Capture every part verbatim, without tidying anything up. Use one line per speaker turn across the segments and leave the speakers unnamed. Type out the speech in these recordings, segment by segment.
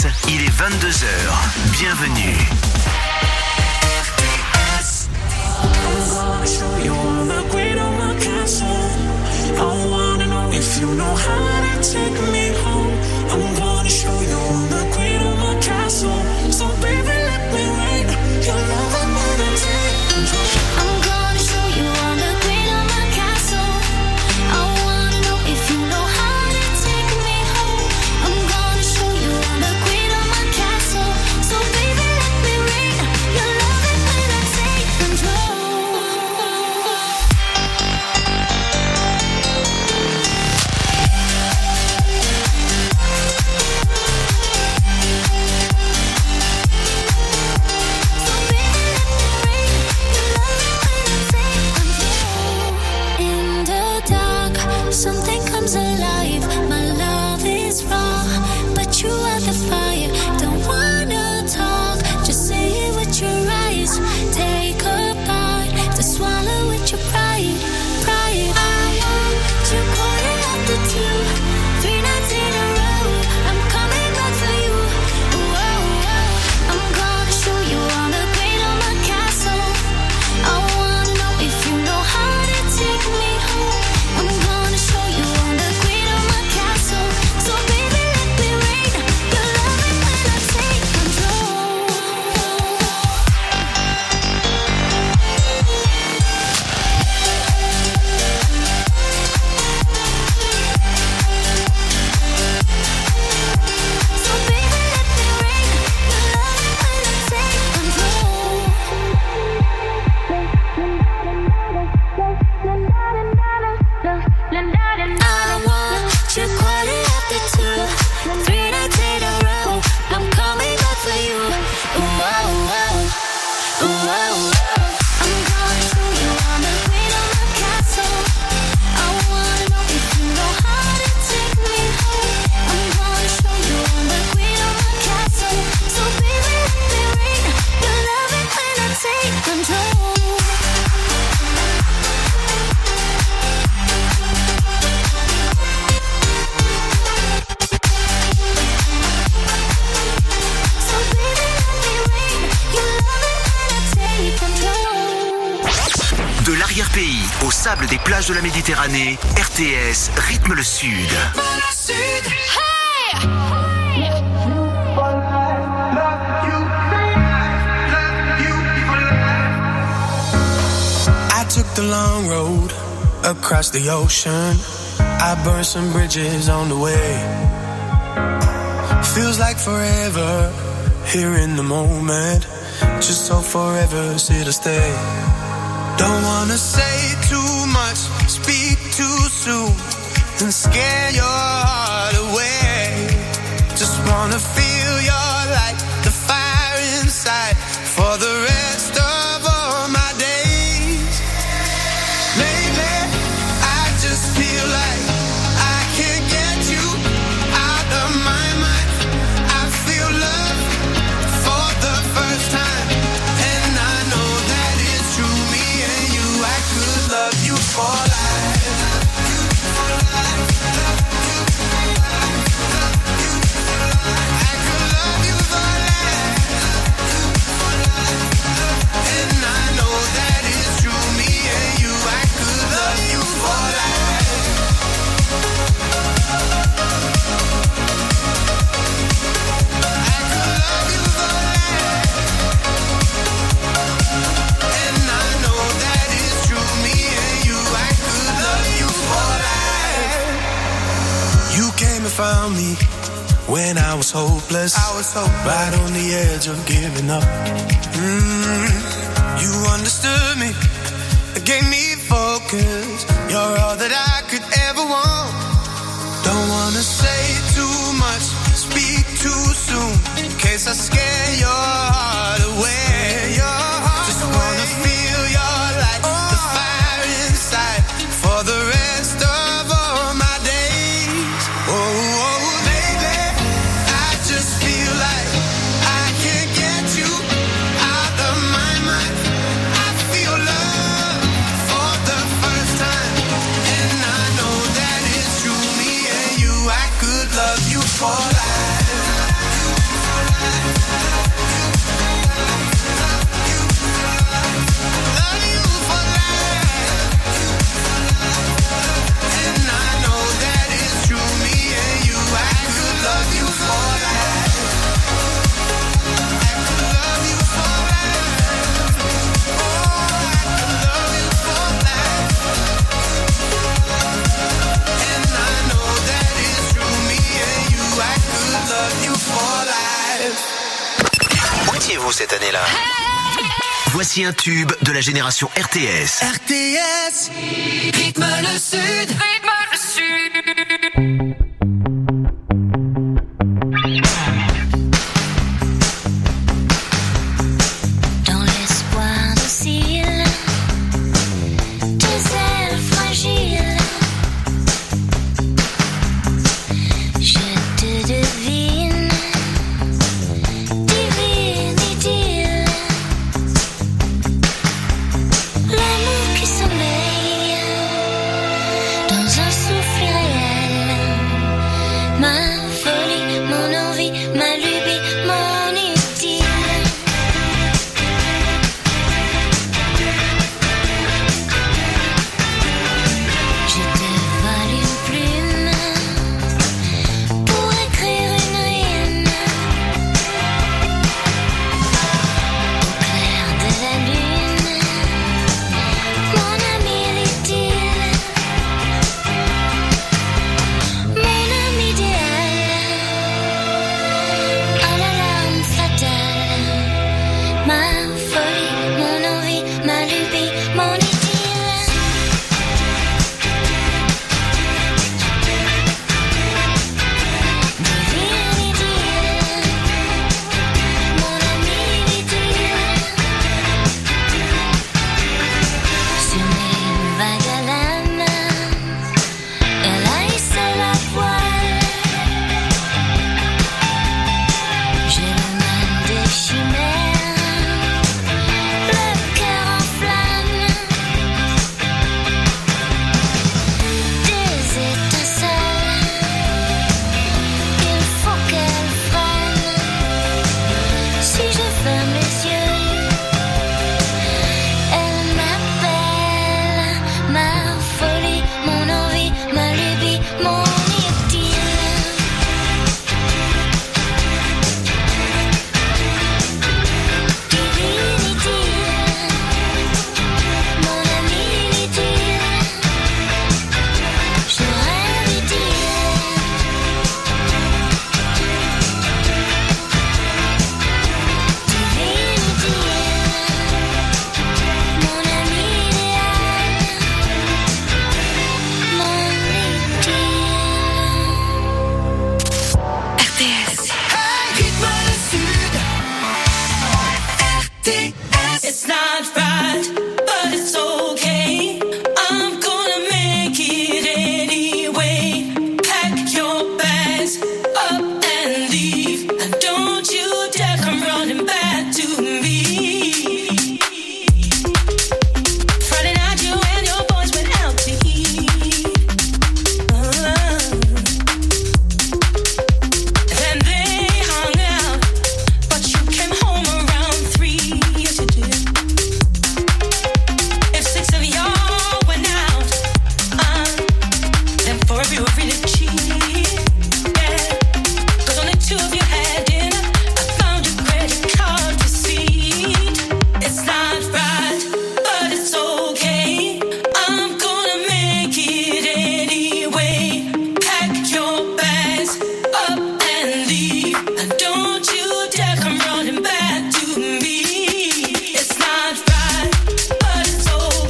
S, il est vingt-deux heures. Bienvenue.
I'm gonna show you all the great on my castle. I wanna know if you know how to take me home. I'm gonna show you all the great on my castle. So baby, let me rain your love and let it take control.
I'm gonna show you all the great on my castle. I wanna know if you know how to take me home. I'm gonna show you all the great on my castle. So baby, let me rain your love and let it take control. Something comes alive, my love is raw, but you are the fire, don't wanna talk, just say it with your eyes, take a bite, to swallow with your pride, pride, I want you quarter after two, three nights in a row, I'm coming back for you, whoa, whoa. I'm gonna show you all the great on my castle, I wanna know if you know how to take me home. I'm gonna show you all the great on my castle. So baby, let me rain your love and when I take control. So baby, let me rain your love and when I take control. I want you quarter after two, three nights in a row. I'm coming back for you. Whoa, whoa, whoa. I'm gonna show you all the great on my castle. I wanna know if you know how to take me home. I'm gonna show you all the great on my castle. So baby, let me rain your love and when I take control.
De l'arrière-pays au sable des plages de la Méditerranée, R T S rythme le Sud.
I took the long road across the ocean. I burned some bridges on the way. Feels like forever here in the moment. Just so forever's here to stay. Don't wanna say too much, speak too soon, and scare your heart away. Just wanna feel your light, the fire inside, for the rest of all my days. Lately, I just feel like I can't get you out of my mind. I feel love for the first time, and I know that it's true. Me and you, I could love you for life. I could love you for life. And I know that it's true. Me and you, I could love you for life. I could love you for life. And I know that it's true. Me and you, I could love you for life. You came and found me when I was hopeless. I was hopeless. Right on the edge of giving up. Mm, you understood me, gave me focus. You're all that I could ever want. Don't wanna say too much, speak too soon, in case I scare your heart away. Your heart Just away. Wanna feel your light, oh. The fire inside, for the rest of all my days. Oh, oh, baby, I just feel like I can't get you out of my mind. I feel love for the first time, and I know that it's true. Me and you, I could love you for life.
mariez-vous cette année-là? Voici un tube de la génération R T S.
R T S, rythme le sud, rythme le sud.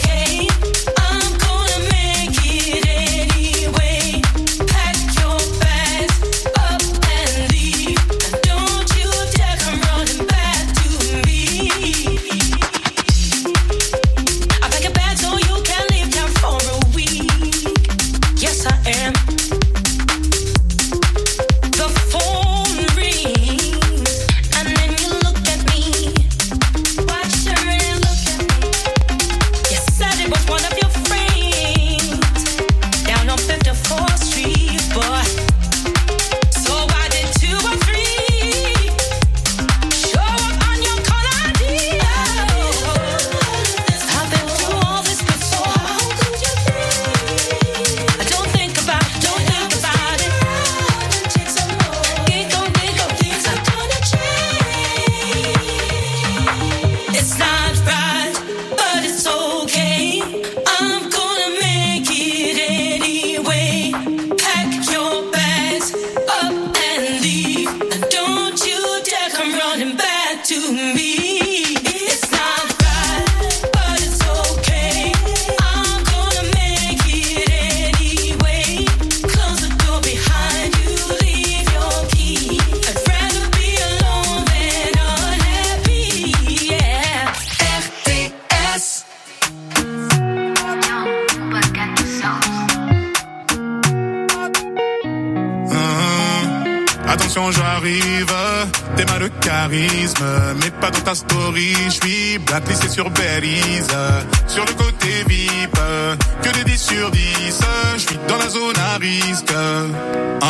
Your
Attention, j'arrive, t'es mal de charisme, mais pas dans ta story. J'suis blacklisté sur Belize, sur le côté V I P, que des dix sur dix. J'suis dans la zone à risque. Ah,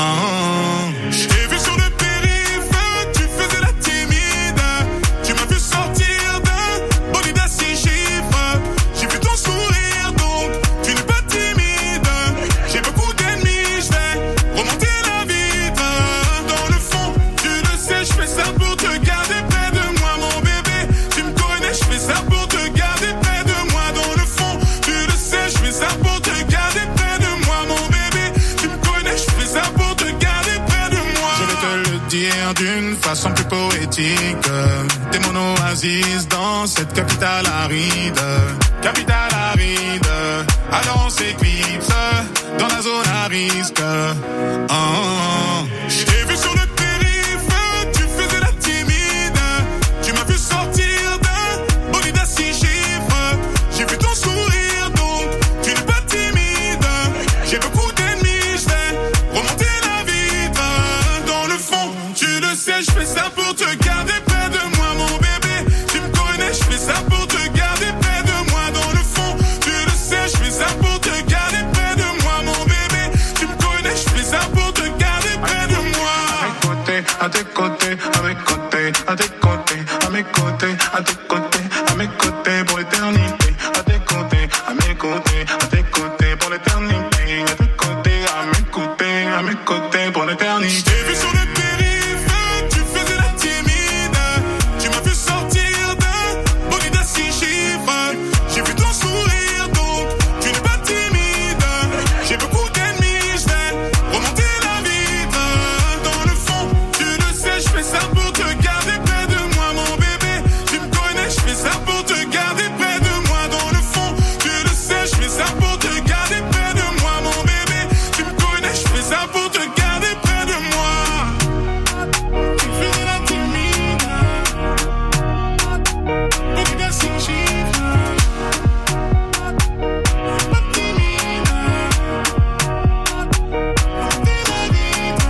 j'ai vu sur le périph', tu faisais la timide. Tu m'as vu sortir d'un bolide à six chiffres. J'ai vu ton sourire, donc tu n'es pas timide. J'ai beaucoup d'ennemis, j'vais remonter la vitre. Dans le fond, tu le sais, j'fais ça pour te garder près de moi, mon bébé. Tu me connais, j'fais ça pour te garder près de moi. Dans le fond, tu le sais, j'fais ça pour te garder près de moi, mon bébé. Tu me connais, j'fais ça pour te garder près de moi. Je vais te le dire d'une façon plus poétique. T'es mon oasis dans cette capitale aride. Capitale aride. Alors on s'éclipse dans la zone à risque. Oh, oh. J'ai vu sur le périph', tu faisais la timide. Tu m'as vu sortir d'un bolide à six chiffres. J'ai vu ton sourire, donc tu n'es pas timide. J'ai beaucoup d'ennemis, j'vais remonter la vitre. Dans le fond, tu le sais, j'fais ça pour te garder près de moi, mon bébé. Tu me connais, j'fais ça pour te garder près de moi. Dans le fond, tu le sais, j'fais ça pour te garder près de moi, mon bébé. Tu me connais, j'fais ça pour te garder près de moi.
À tes côtés, à mes côtés, à tes côtés, à mes côtés, à tes côtés, à mes côtés pour l'éternité. À tes côtés, à mes côtés, à tes côtés pour l'éternité. À tes côtés, à mes côtés, à mes côtés pour l'éternité.
J'ai vu sur le périph', tu faisais la timide. Tu m'as vu sortir d'un bolide à six chiffres. J'ai vu ton sourire, donc tu n'es pas timide. J'ai beaucoup d'ennemis, j'vais remonter la vitre. Dans le fond, tu le sais, j'fais ça pour te garder près de moi, mon bébé. Tu me connais, j'fais ça pour te garder près de moi. Dans le fond, tu le sais, j'fais ça pour te garder près de moi, mon bébé. Tu me connais, j'fais ça pour te garder près de moi. Tu faisais la timide, bolide à six chiffres. Pas timide, remonter la vitre.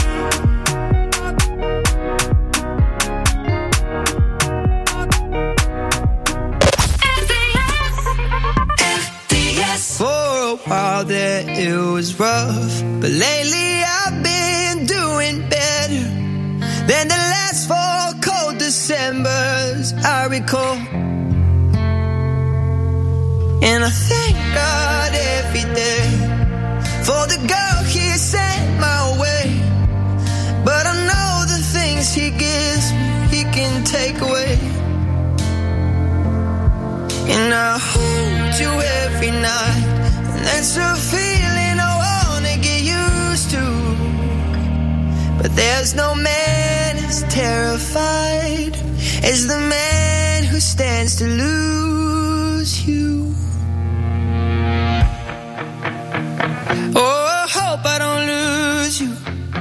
For a while there it was rough, but lately I've been doing better than the last four cold Decembers I recall. And I thank God every day for the girl He sent my way. But I know the things He gives me, He can take away. And I hold you every night, and that's a feeling I wanna get used to. But there's no man as terrified as the man who stands to lose you. Oh, I hope I don't lose you.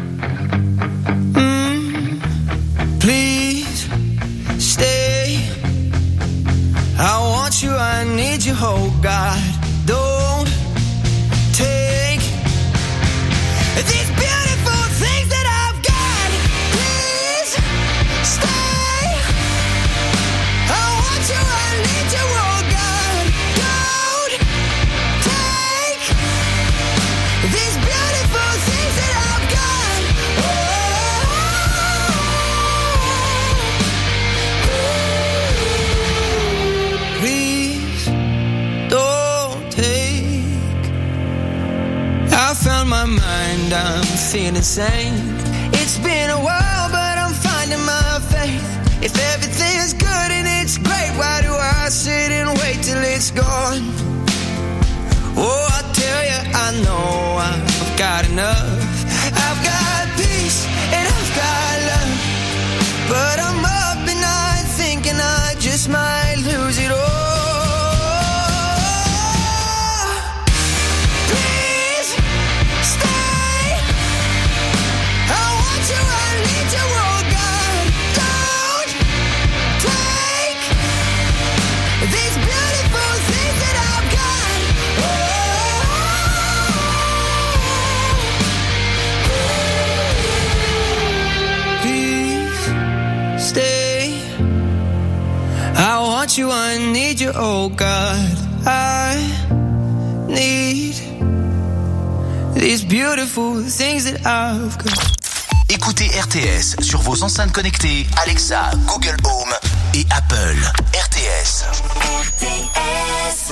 Mm, please stay. I want you, I need you, oh God. Don't take these beautiful things that I've got. Please stay. I want you, I need you, oh God. Don't take these beautiful things that I've got. Oh, please don't take. I found my mind, I'm feeling sane. It's been a while, but I'm finding my faith. If everything's good and it's great, why do I sit and wait till it's gone? Oh, I tell you, I know I've got enough. I've got peace and I've got love, but I'm up at night thinking I just might lose it all. Please stay. I want you, I need you, oh God. Don't take these beautiful things that I've got. Oh, want you, I need you, oh God. I need these beautiful things that I've got.
Écoutez R T S sur vos enceintes connectées Alexa, Google Home et Apple. R T S.
R T S.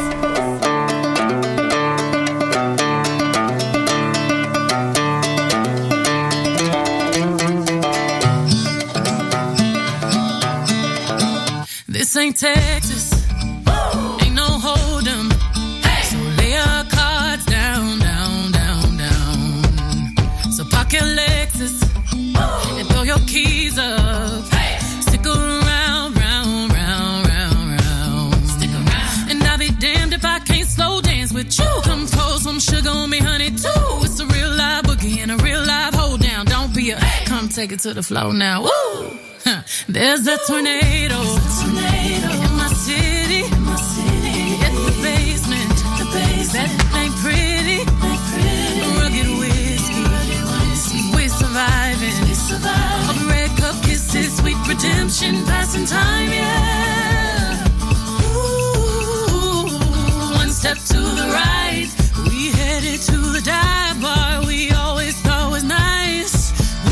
This ain't Texas. Woo! Ain't no hold'em. Hey! So lay your cards down, down, down, down. So park your Lexus Woo! And throw your keys up. Hey! Stick around, round, round, round, round. Stick around. And I'll be damned if I can't slow dance with you. Come pour some sugar on me, honey, too. It's a real live boogie and a real live hold down. Don't be a hey! Come take it to the floor now. Woo! There's a tornado, tornado in my city, in my city. It's the basement, the basement. That ain't pretty, ain't pretty. Rugged whiskey, rugged whiskey. We surviving, we surviving. Of red cup kisses, sweet redemption, passing time, yeah. Ooh, one step to the right, we headed to the dive bar we always thought was nice.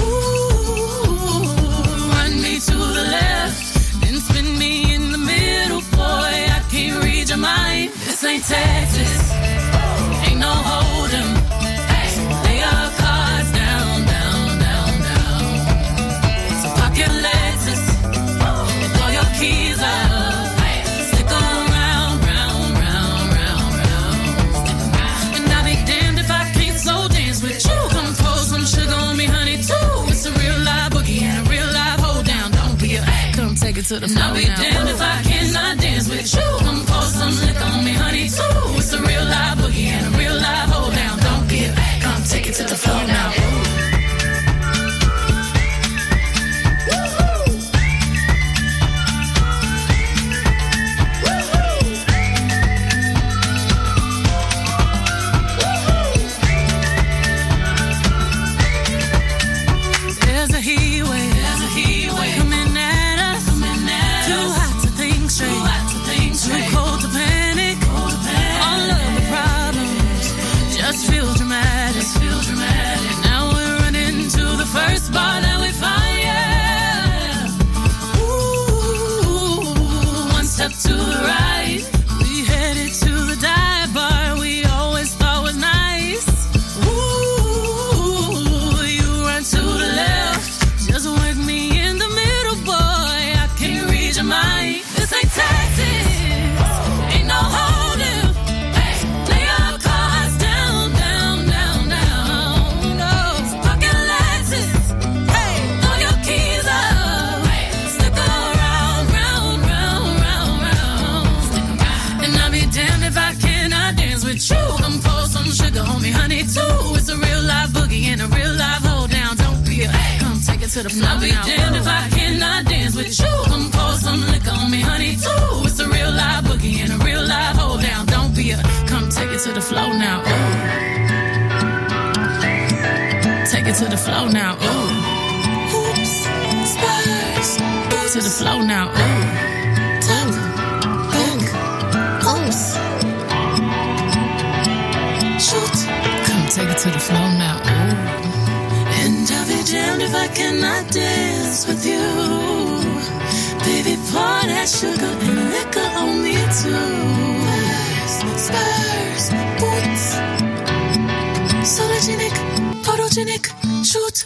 To the left, then spin me in the middle, boy, I can't read your mind. This ain't Texas, ain't no hold'em. So lay your cards down, down, down, down. So park your Lexus and throw your keys up. Stick around, round, round, round, round. And I'll be damned if I can't slow dance with you. Come pour some sugar on me, honey, too. It's a real live boogie and a real live hold down. Come take it to the floor. I'll be damned if I cannot dance with you. Come pour some liquor on me, honey, too. It's a real live boogie and a real live hold down. Don't give, come take it to the floor now. There's a heat wave, there's a heat wave coming at us, coming at us. Too hot to think straight, too hot to think straight. Too cold to panic, cold to panic. All of the problems just feel dramatic, just feel dramatic. Now we're running to the first bar that we find, yeah. Ooh, one step to the right, we headed to the dive bar we always thought was nice. Ooh, you run to the left, just work me in the middle, boy, I can't read your mind. This ain't Texas, ain't no hold'em. Hey, lay your cards down, down, down, down. No, park your Lexus, hey, throw your keys up. Stick around, round, round, round, round. Stick around. And I'll be damned if I cannot dance with you. Come pour some sugar on me, honey, too. It's a real live boogie and a real live hold down. Don't be a come take it to the floor. I'll be damned if I cannot dance with you. Come pour some liquor on me, honey, too. It's a real live boogie and a real live hold down. Don't be a come take it to the floor now. Ooh. Take it to the floor now. Ooh. Oops, spurs. To the floor now. Ooh. Top, back, oops. Shoot. Come take it to the floor now. Ooh. And I'll be damned if I cannot dance with you. Baby, pour that sugar and liquor on me too. Spurs, spurs, boots. Sologenic, photogenic, shoot.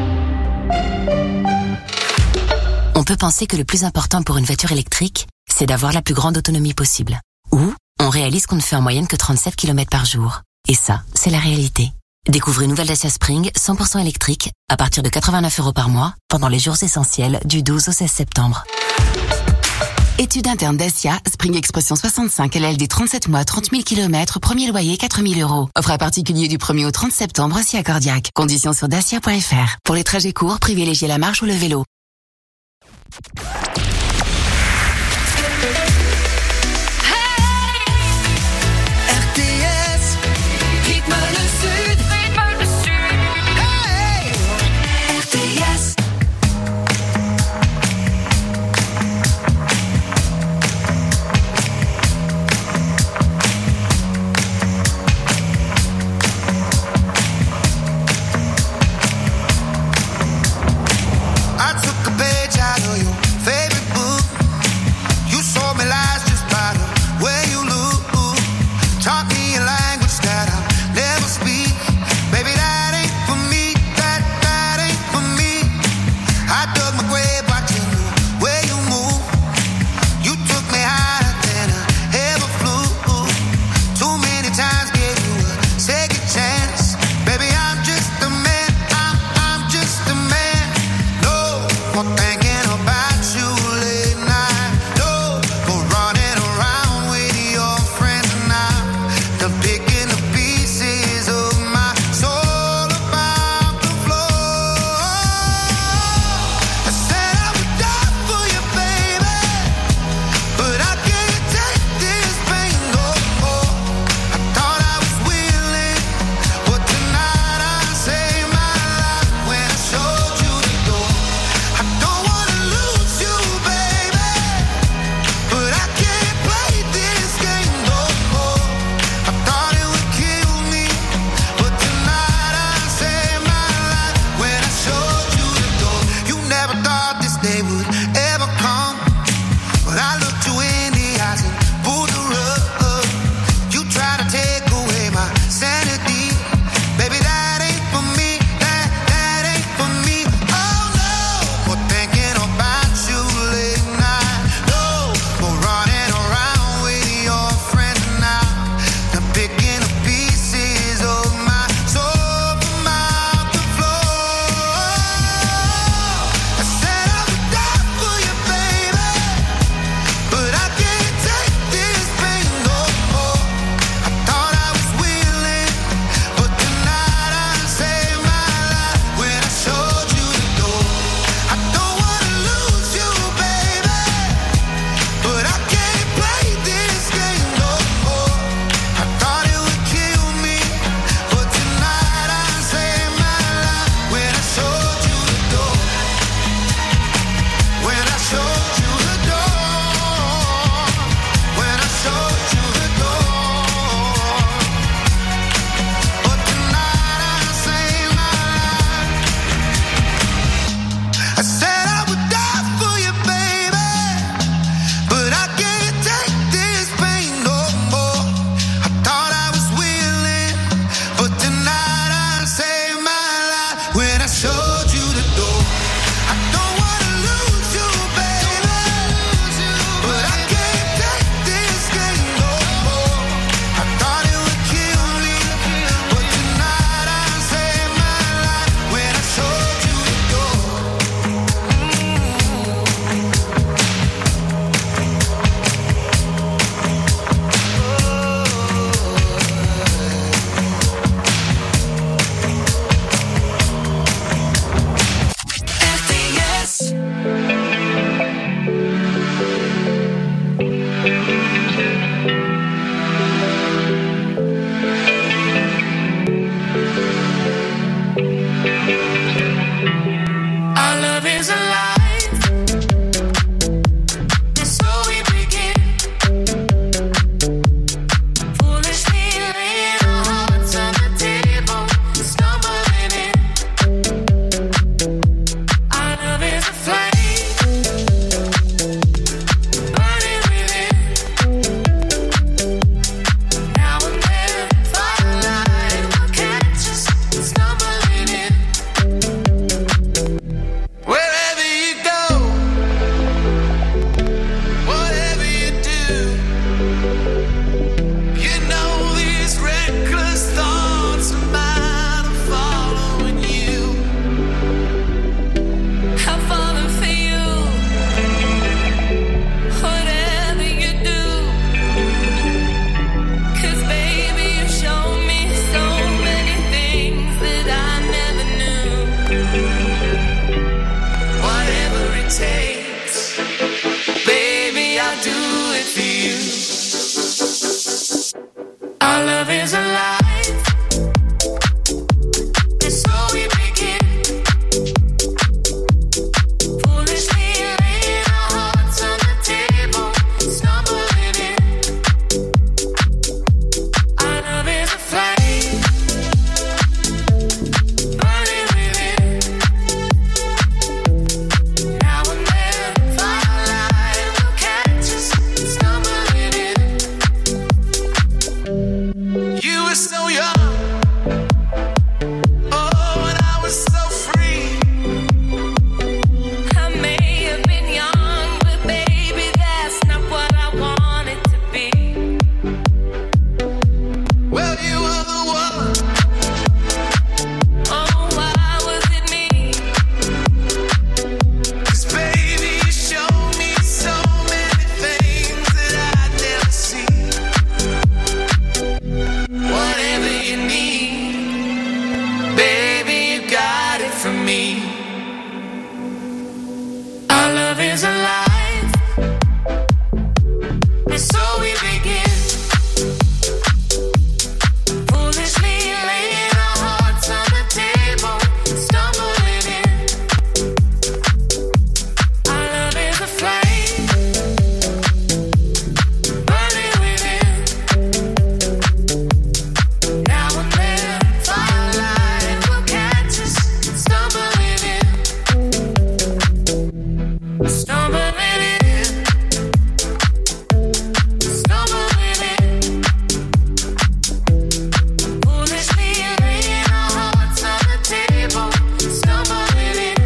On peut penser que le plus important pour une voiture électrique, c'est d'avoir la plus grande autonomie possible. Ou on réalise qu'on ne fait en moyenne que trente-sept kilomètres par jour. Et ça, c'est la réalité. Découvrez une nouvelle Dacia Spring cent pour cent électrique à partir de quatre-vingt-neuf euros par mois pendant les jours essentiels du douze au seize septembre.
Étude interne Dacia, Spring Expression soixante-cinq L L D trente-sept mois, trente mille kilomètres, premier loyer quatre mille euros. Offre à particulier du premier au trente septembre, aussi à Cordiac. Conditions sur dacia point f r. Pour les trajets courts, privilégiez la marche ou le vélo.
when I showed you the door. I don't wanna lose you, baby, but I can't take this game no more. I thought it would kill me, but tonight I saved my life when I showed you the door.
Our love is alive, and so we begin. Foolishly laying our hearts on the table, stumbling in. Our love is a flame, burning within. Now and then, firelight will catch us stumbling in. Wherever you go, whatever you do, you know these reckless thoughts of mine are following you. I'm falling for you, whatever you do. 'Cause baby, you show me so many things that I never knew. Whatever it takes, baby, I'll do it for you. Our love is alive, and so we begin. Foolishly laying our hearts on the table, stumbling in. Our love is a flame, burning within. Now and then, firelight will catch us stumbling in. You were so young, oh, and I was so free. I may have been young, but baby, that's not what I wanted to be. Well, you were the one. Oh, why was it me? 'Cause baby, you showed me so many things that I'd never seen. Whatever you need, baby, you got it from me. Our love is alive, and so we begin. Foolishly laying our hearts on the table, stumbling in. Our love is a flame, burning within. Now and then, firelight will catch us stumbling in. Stumbling in. Stumbling in. Foolishly laying our hearts on the table, stumbling in.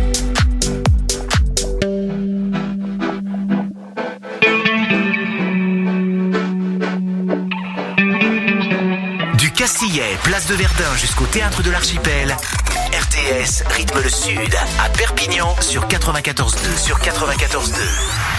Du Castillet, place de Verdun jusqu'au Théâtre de l'Archipel. R T S rythme le sud à Perpignan sur quatre-vingt-quatorze deux. Sur quatre-vingt-quatorze deux.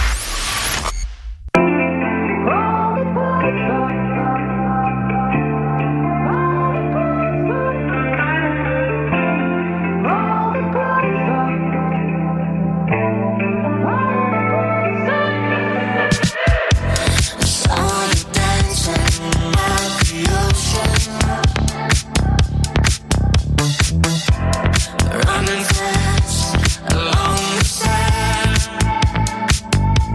Saw you dancing at the ocean, running fast along the sand.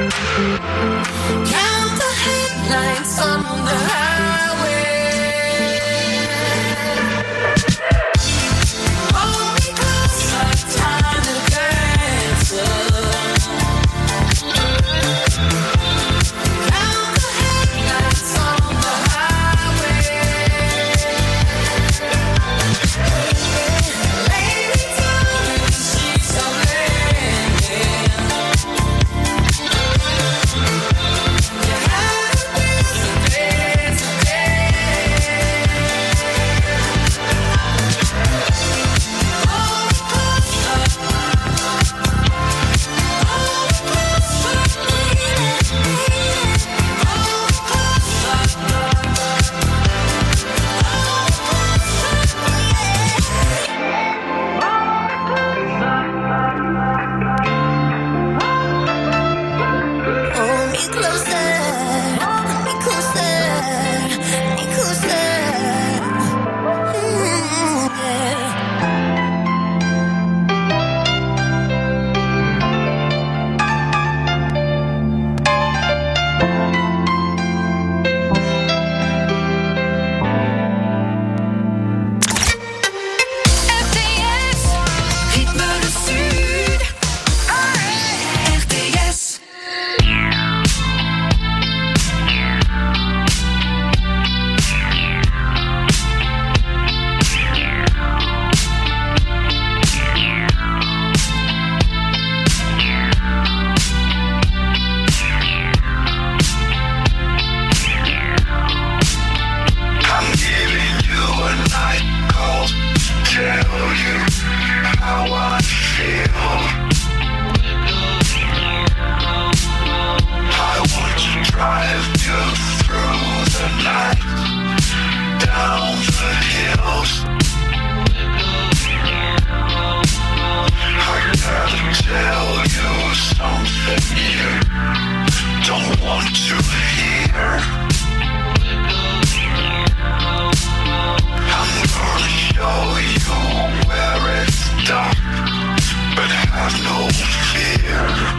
Count the headlights on the highway. Hold me close, like time to dance. Count the headlights on the highway. Lady down and she's so late. You have to be today, today. Hold me close, hold me close, hold me closer, hold me closer, me closer. Mm, yeah. R T S, rythme le sud. R T S.
I'm giving you a night call to tell you how I feel. I want to drive you through the night, down the hills. I gotta tell you something you don't want to hear. I'm gonna show you where it's dark, but have no fear.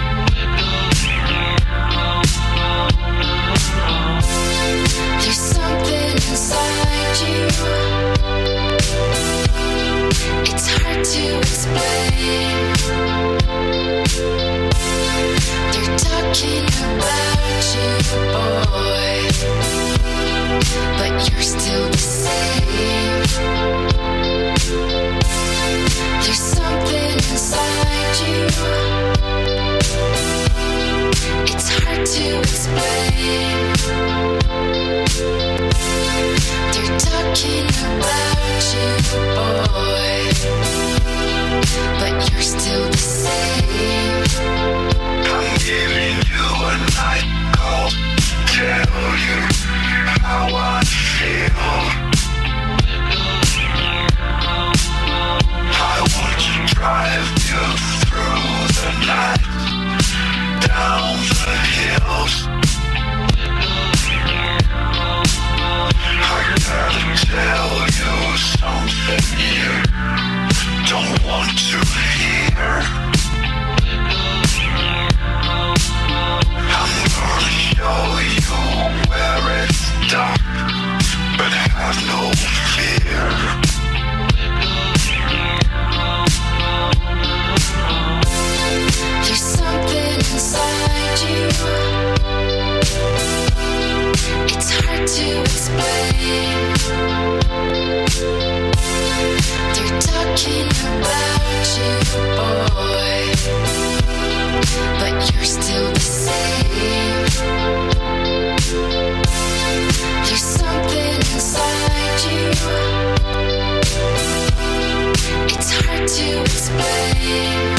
There's something inside you. It's hard to explain. They're talking about you, boy, but you're still the same. There's something inside you. It's hard to explain. They're talking about you, boy, but you're still the same.
I'm giving you a night call to tell you how I feel. I want to drive you through the night, down the hills. I gotta tell you something you don't want to hear. I'm gonna show you where it's dark, but have no fear.
There's something inside you. It's hard to explain. They're talking about you, boy, but you're still the same. There's something inside you. It's hard to explain.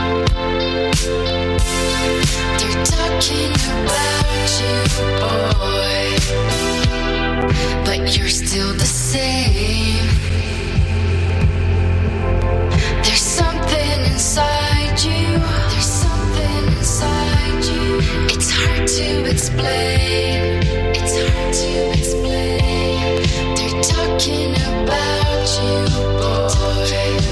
They're talking about you, boy, but you're still the same. There's something inside you. There's something inside you. It's hard to explain. It's hard to explain. They're talking about you,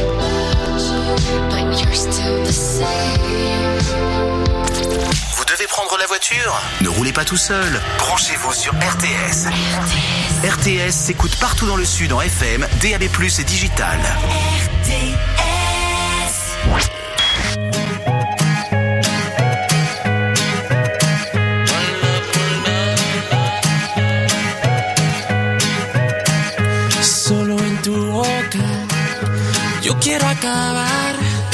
boy, but you're still the same.
Vous devez prendre prendre la voiture? Ne roulez pas tout seul. Branchez-vous sur R T S. R T S s'écoute partout dans le Sud en F M, D A B plus, et digital.
R T S.
Solo en tu boca yo quiero acabar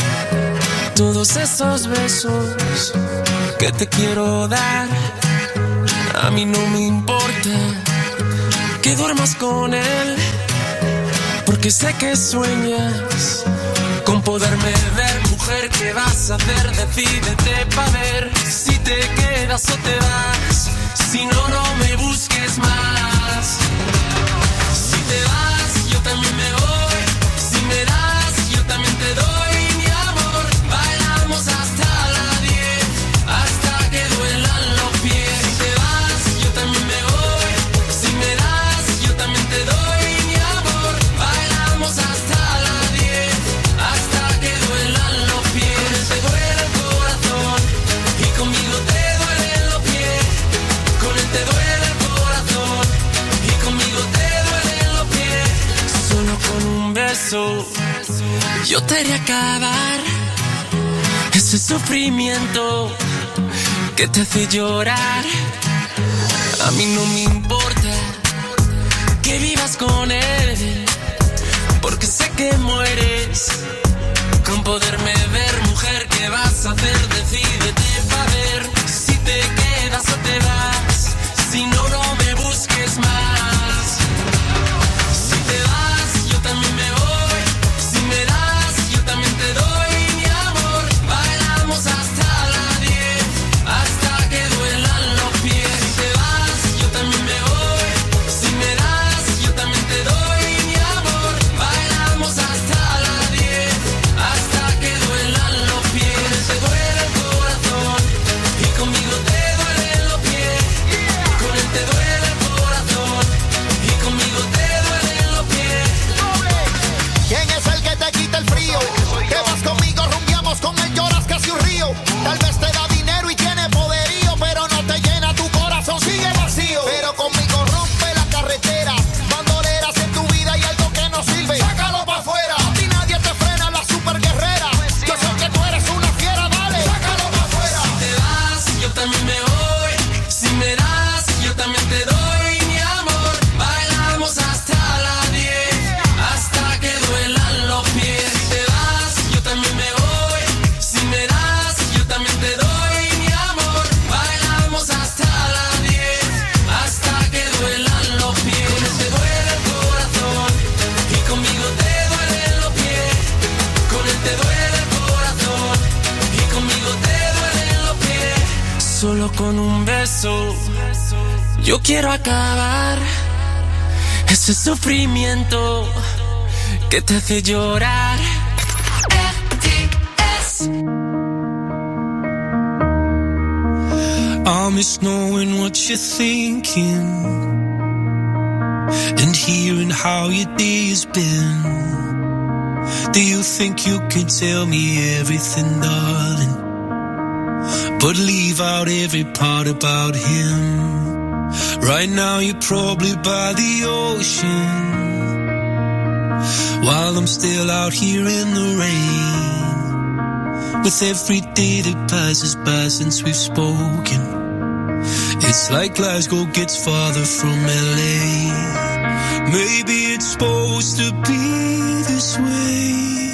todos esos besos que te quiero dar. A mí no me importa que duermas con él, porque sé que sueñas con poderme ver. Mujer, ¿qué vas a hacer? Decídete pa' ver si te quedas o te vas. Si no, no me busques más. Si te vas, yo también me voy. Si me das, yo también te doy mi amor. Bailamos hasta las diez, hasta que duelan los pies. Si te vas, yo también me voy. Si me das, yo también te doy mi amor. Bailamos hasta las diez, hasta que duelan los pies. Te duele el corazón y conmigo te duelen los pies. Con él te duele el corazón y conmigo te duelen los pies. Solo con un beso yo te haré acabar ese sufrimiento que te hace llorar. A mí no me importa que vivas con él, porque sé que mueres con poderme ver. Mujer, ¿qué vas a hacer? Decídete pa' ver si te quedas o te vas. Si no, no me busques más. Si te vas, yo también me voy. Si me das, yo también te doy mi amor. Bailamos hasta las diez, hasta que duelan los pies. Si te vas, yo también me voy. Si me das, yo también te doy mi amor. Bailamos hasta las diez, hasta que duelan los pies. Te duele el corazón y conmigo te duelen los pies. Con él te duele el corazón y conmigo te duelen los pies.
¿Quién es el que te quita el frío? Que vas conmigo, rumbiamos, con él lloras casi un río. Tal vez te da dinero y tiene poderío, pero no te llena tu corazón, sigue vacío. Pero conmigo rompe la carretera, bandoleras en tu vida y algo que no sirve, sácalo pa' afuera. A ti nadie te frena, la super guerrera. Yo sé que tú eres una fiera, dale, sácalo pa' afuera.
Si te vas, yo también me voy. Si me das, yo también te doy mi amor. Bailamos hasta las diez, hasta que duelan los pies. Si te vas, yo también me voy. Si me das, yo también te doy mi amor. Bailamos hasta las diez, hasta que duelan los pies. Con él te duele el corazón y conmigo te duelen los pies. Con él te duele el corazón y conmigo te duelen los pies. Solo con un beso yo quiero acabar ese sufrimiento que te hace llorar. R T S.
I miss knowing what you're thinking and hearing how your day has been. Do you think you can tell me everything, darling, but leave out every part about him? Right now you're probably by the ocean, while I'm still out here in the rain. With every day that passes by since we've spoken, it's like Glasgow gets farther from L A. Maybe it's supposed to be this way,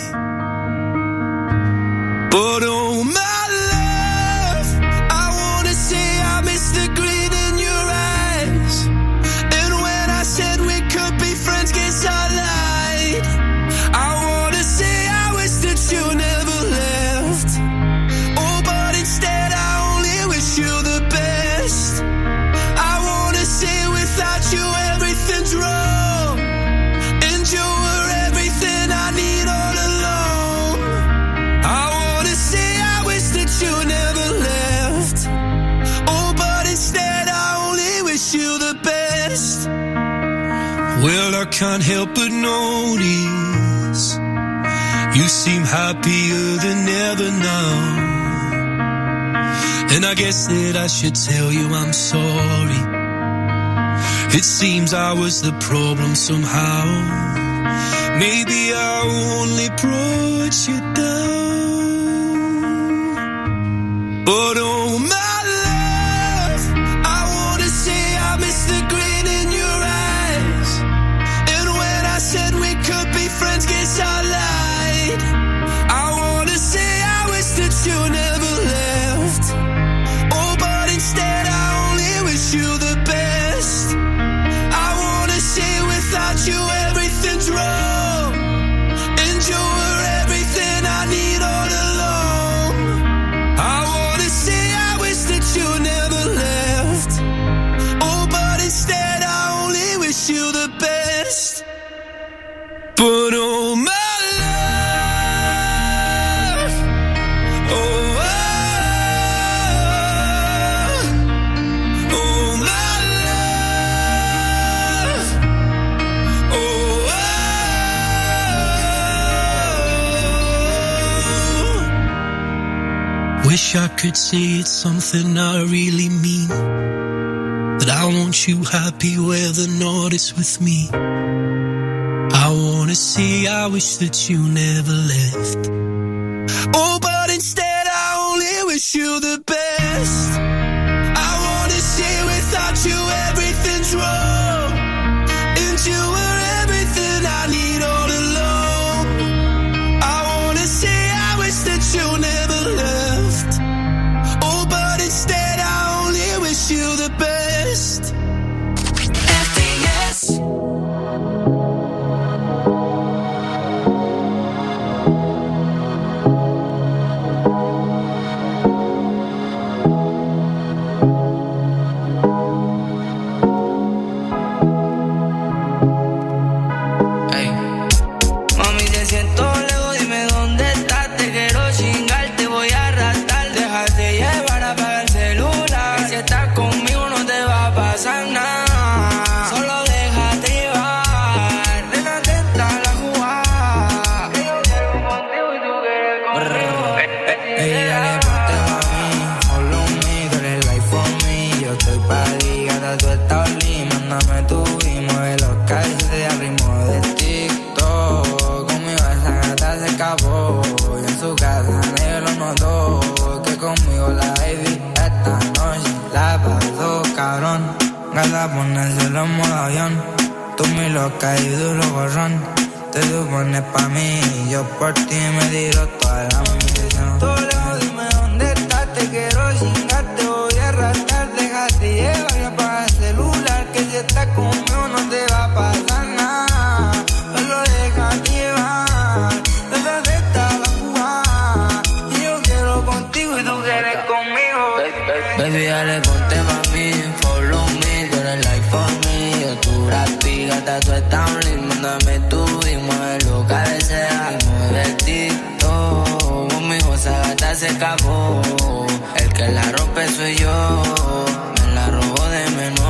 but oh my love, I wanna say I miss the gleam in your eyes. And when I said we could be friends, guess I lied. I wanna say I wish that you never left. Oh, but instead I only wish you the best. I wanna say without you everything's wrong, and you were everything I need all along. I wanna say I wish that you never left. Oh, but instead I only wish you the best. Well, I can't help but notice you seem happier than ever now. And I guess that I should tell you I'm sorry. It seems I was the problem somehow. Maybe I only brought you down. But oh my love, I wanna say I miss the grin in your eyes. And when I said we could be friends, guess I lied. I wanna say I wish that you never left. Oh, but instead I only wish you the best. I wanna say without you everything's wrong, and you were everything I need all along. I wanna say I wish that you never left. Oh, but instead I only wish you the best. But oh my love, oh, oh, oh my love, oh, oh. Wish I could say it's something I really mean, that I want you happy where the north is with me. I wanna say I wish that you never left. Oh, but instead I only wish you the best. I wanna say without you everything's wrong, and you were everything I need all along. I wanna say I wish that you never left. Oh, but instead I only wish you the best. F D S.
Mami, te siento lejos, dime dónde estás. Te quiero chingar, te voy a arrastrar. Déjate llevar, apaga el celular. Que si estás conmigo no te va a pasar nada. Solo déjate llevar. Nena, atenta a la jugada. Yo quiero contigo y tú quieres conmigo.
Ey, dale, ponte mami, follow me, tú eres life for me. Yo estoy pa' ti, gata, tú estás lit. Mándame tu y mueve los calzones al ritmo de TikTok. Conmigo esa gata se escapó y en su casa nadie lo notó. Que conmigo la baby esta noche la pasó cabrón. Gata, ponérselo en modo avión. Tú mi loca y duro borrón. Te supones pa' mí y yo por ti me tiro toda la misión.
Todo lejos, dime dónde estás. Te quiero chingar, te voy a arrastrar. Déjate llevar y apaga el celular. Que si estás conmigo no te va a pasar nada. Solo déjate llevar. Déjate estar la jugada. Y yo quiero contigo y tú quieres conmigo.
Baby, dale, ponte pa' mí, follow me, tú eres life for me. Yo tu rapi, gata, tú estás lit. Mándame tu y mueve lo que desea. Y mueve el TikTok. Conmigo esa gata se escapó. El que la rompe soy yo. Me la robó de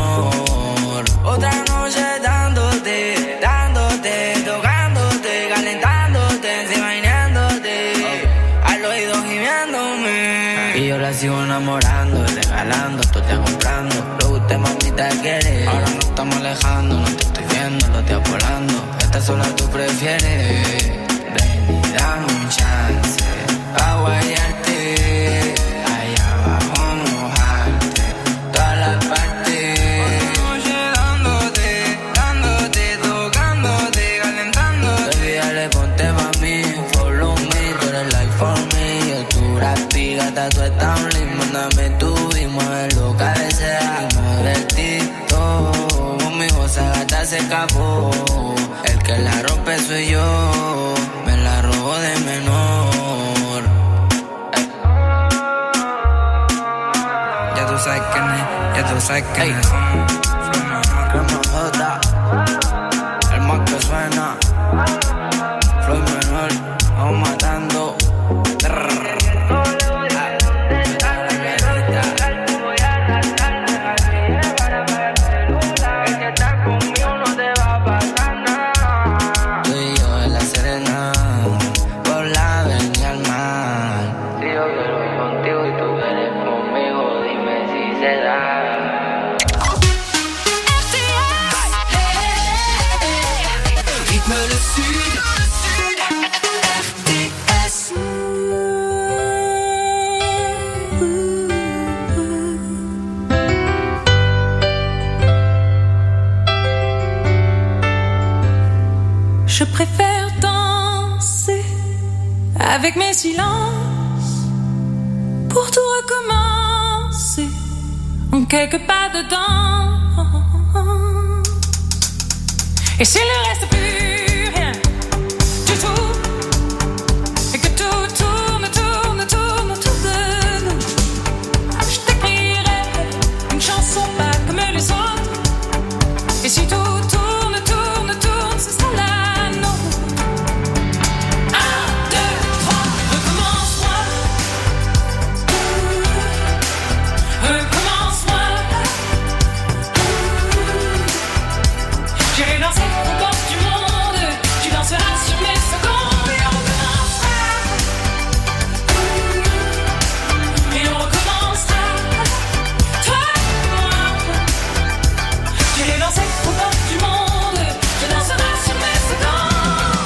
menor.
Otra noche dándote, dándote, tocándote, calentándote, enseñándote, al oído gimiéndome.
Y yo la sigo enamorando, regalando, tú te comprando. Lo que usted mamita quiere. Ahora no estamos alejando, no te estoy viendo, lo estoy apolando. Esta sola tú prefieres. Ven y dame un chance pa' guayarte. Allá abajo mojarte todas las partes.
Otra noche dándote, dándote, tocándote, calentándote.
Baby, dale, ponte pa' mí, follow me, tú eres life for me. Yo tu rapi, gata, tú estás lit. Mándame tu y mueve lo que desea. Y mueve el TikTok. Conmigo esa gata se escapó. El que la rompe soy yo. Me la robó de menor.
Ya tú sabes quién es, ya tú sabes quién es.
Ramajota, el más que suena. Floyd Manuel, vamos matando. Tú y yo en la Serena, por la avenida al mar. Si yo quiero ir contigo y tú quieres conmigo.
será?
Rythme le sud, R T S.
Je préfère danser avec mes silences pour tout recommencer en quelques pas dedans. Et s'il ne reste plus rien du tout, et que tout tourne, tourne, tourne autour de nous, je t'écrirai une chanson pas comme les autres. Et si tout tourne, tourne, tourne, ce sera la nôtre. Un, deux, trois, recommence-moi. Recommence-moi. J'irai danser au bord du monde. Tu danseras sur mes secondes. Et on recommencera. Et on recommencera. Toi et moi. J'irai danser au bord du monde. Tu danseras sur mes secondes.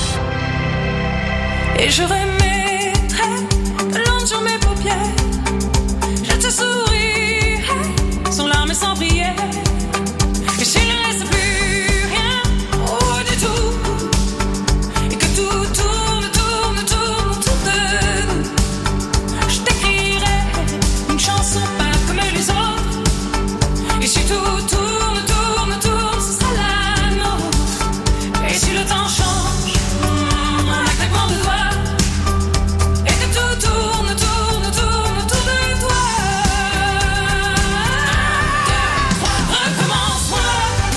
Et je remettrai de l'onde sur mes paupières. Je te sourirai sans larmes et sans prière. Et s'il ne reste plus rien, oh du tout, et que tout tourne, tourne, tourne autour de nous, je t'écrirai une chanson pas comme les autres. Et si tout tourne, tourne, tourne, ce sera la nôtre. Et si le temps change, mm, en un claquement de doigts, et que tout tourne, tourne, tourne autour de toi. Recommence-moi.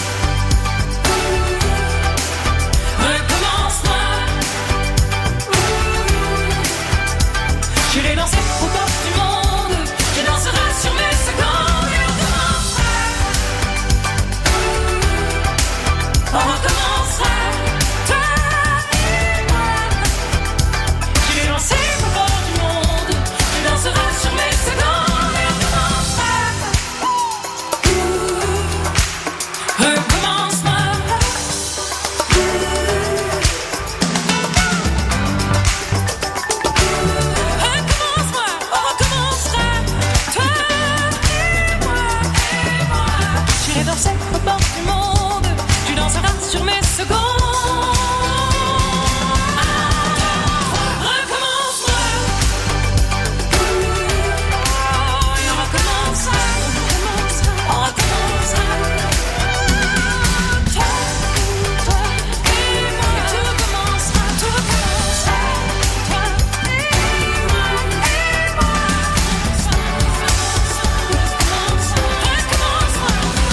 Recommence-moi. J'irai danser au bord du monde. Tu danseras sur mes secondes. Et on recommencera. On recommencera. Toi et moi. J'irai danser au bord du monde. Tu danseras sur mes secondes. Et on recommencera. Recommence-moi. Recommence-moi, on recommencera. Toi et moi, et moi. J'irai danser au bord du monde. Tu danseras sur mes secondes. Recommence-moi. Et on recommencera. On recommencera. Toi, toi et moi. Et tout recommencera, tout recommencera. Toi et moi, et moi. Recommence-moi.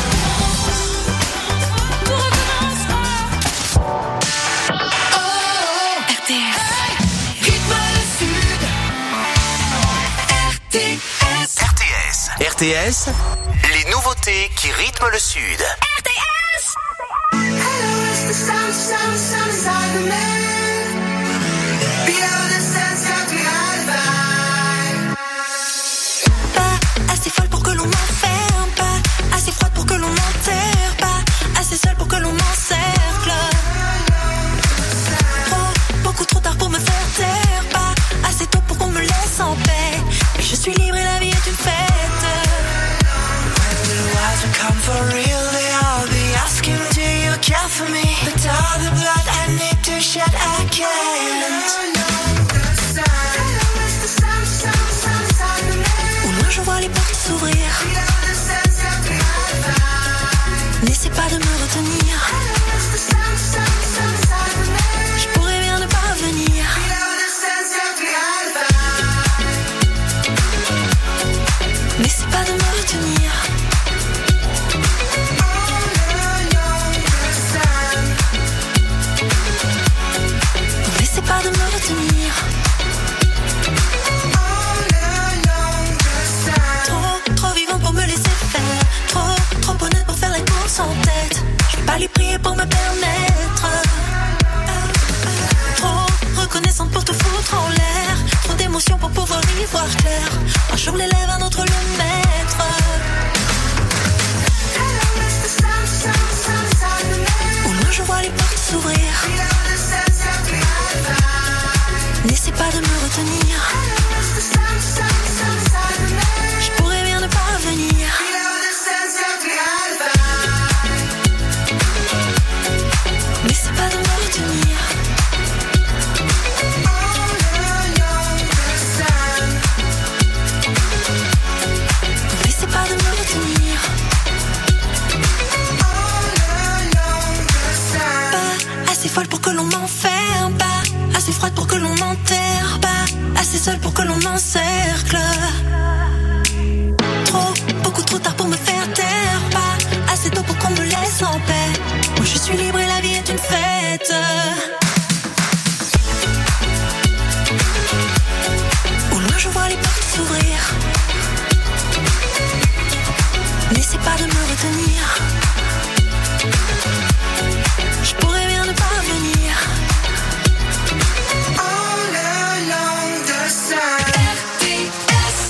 Tout recommencera.
R T S. Rythme le sud, R T S.
R T S. R T S, les nouveautés qui rythment le Sud.
R T S.
Pas assez folle pour que l'on m'enferme, pas assez froide pour que l'on m'enterre, pas assez seule pour que l'on m'encercle. Trop, beaucoup trop tard pour me faire taire, pas assez tôt pour qu'on me laisse en paix. Mais je suis libre et la vie est une fête.
When the words will come for real, they all be asking, do you care for me? But all the blood I need to shed, I can't.
Au loin je vois les portes s'ouvrir. N'essaie pas de me retenir. Je pourrais bien ne pas venir. N'essaie pas de me retenir. N'essaie pas de me m'enferme pas, assez froide pour que l'on m'enterre pas, assez seule pour que l'on m'encercle. Trop, beaucoup trop tard pour me faire taire, pas assez tôt pour qu'on me laisse en paix. Moi je suis libre et la vie est une fête. Au loin je vois les portes s'ouvrir, n'essaie pas de me retenir. Je pourrais bien ne pas venir. All along the side. R T S.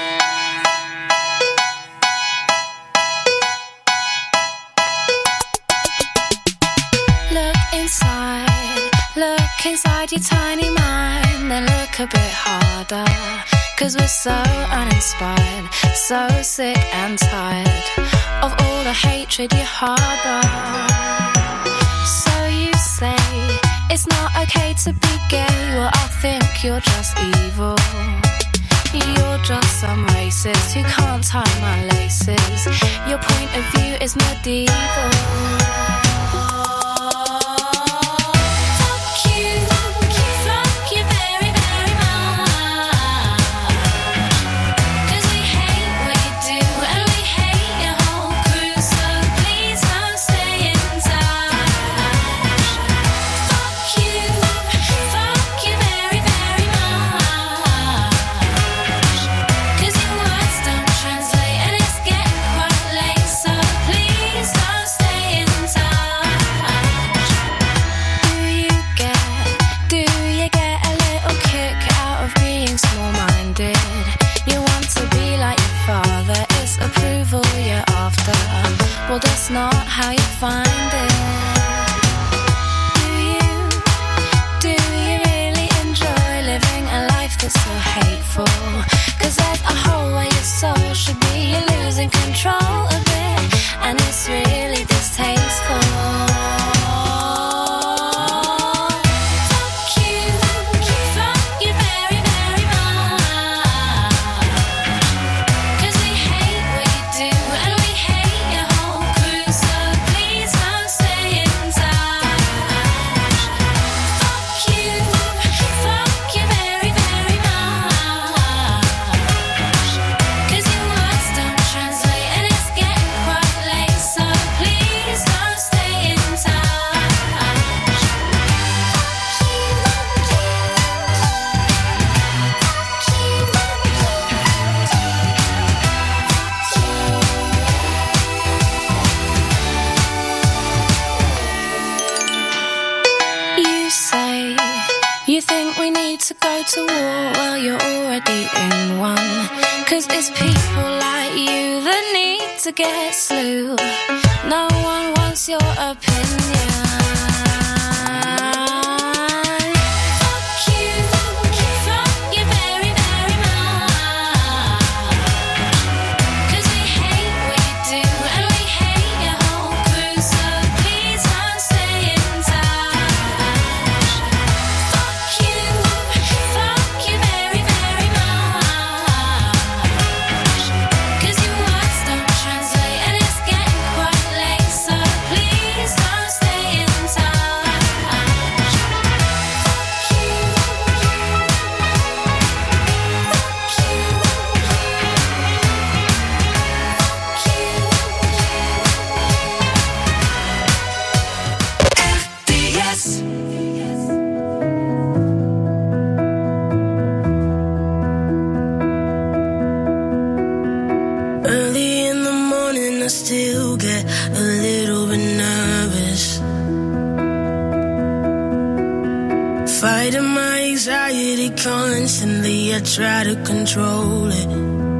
Look inside, look inside your tiny mind, then look a bit harder. Cause we're so uninspired, so sick and tired of all the hatred you harbor. So you say it's not okay to be gay, well I think you're just evil. You're just some racist who can't tie my laces. Your point of view is medieval. Well, that's not how you find it. Do you, do you really enjoy living a life that's so hateful? Cause there's a hole where your soul should be. You're losing control a bit, and it's really distasteful. To war, well you're already in one. Cause it's people like you that need to get slew. No one wants your opinion. Constantly I try to control it.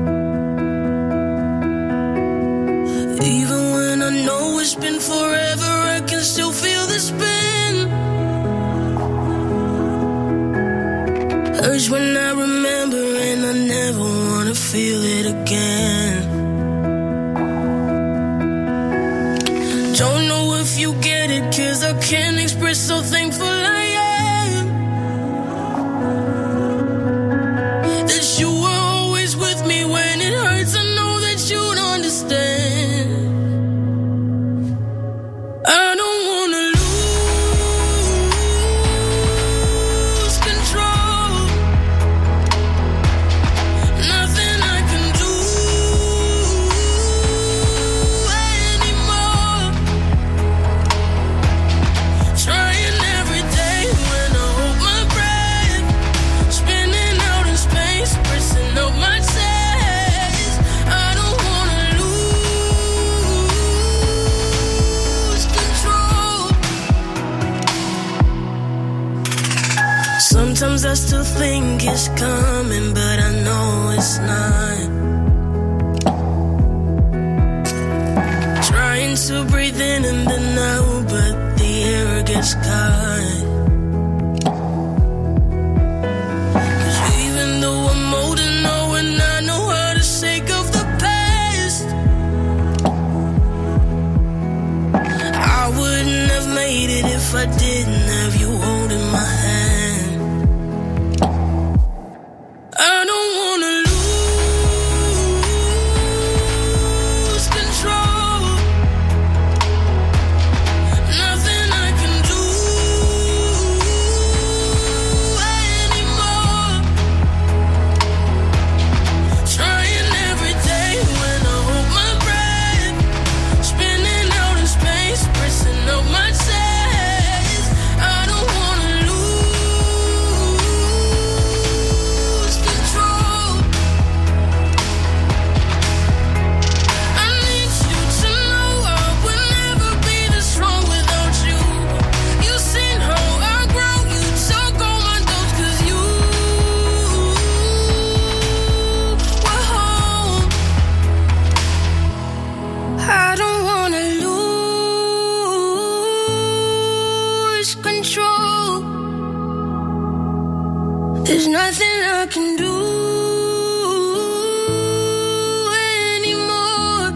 Even when I know it's been forever, I can still feel the spin. Hurts when I remember and I never wanna feel it again. Don't know if you get it, cause I can't express how thankful I am. I don't wanna lose
Sometimes I still think it's coming, but I know it's not. Trying to breathe in and then out, but the air gets caught. Cause even though I'm old and know and I know how to shake off the past, I wouldn't have made it if I didn't have you holding my hand. I don't wanna lose control. Nothing I can do anymore. Trying every day when I hold my breath, spinning out in space, pressing up my chest. I don't wanna lose control. I need you to know I would never be this strong without you. You seen how I grow, you took all my dose 'cause you were home. I don't wanna lose control. There's nothing I can do anymore.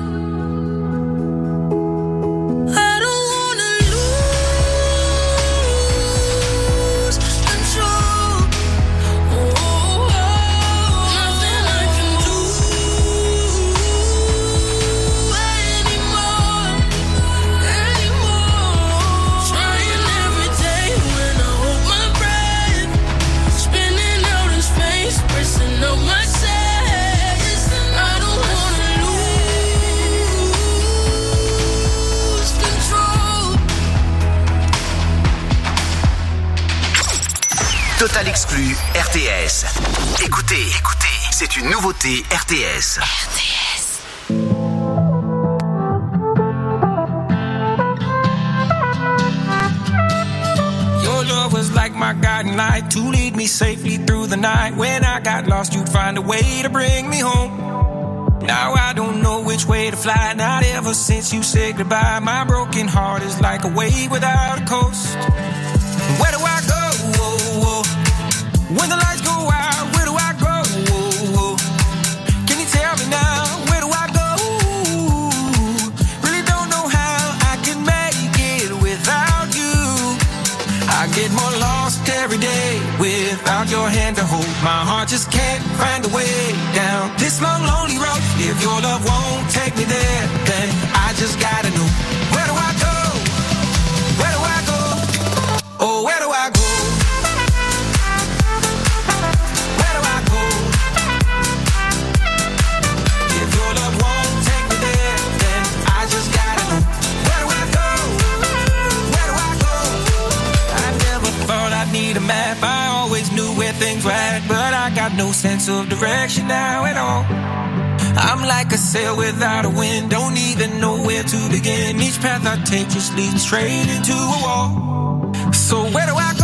I don't wanna lose control. Oh, nothing I can do anymore. Anymore. Trying every day when I hold my breath, spinning out in space, pressing up my chest. I don't wanna lose control.
Total exclu R T S. Écoutez, écoutez, c'est une nouveauté R T S.
Your love was like my guiding light to lead me safely through the night. When I got lost, you'd find a way to bring me home. Now I don't know which way to fly, not ever since you said goodbye. My broken heart is like a wave without a coast. Where do I go? When the lights go out, where do I go? Can you tell me now, where do I go? Really don't know how I can make it without you. I get more lost every day without your hand to hold. My heart just can't find a way down this long, lonely road. If your love won't take me there, then I just gotta know, where do I go? Where do I go? Oh, where do I go? Where do I go? If your love won't take me there, then I just gotta know, where do I go? Where do I go? I never thought I'd need a map. I always knew where things were at, but I got no sense of direction now at all. I'm like a sail without a wind, don't even know where to begin. Each path I take just leads straight into a wall. So where do I go?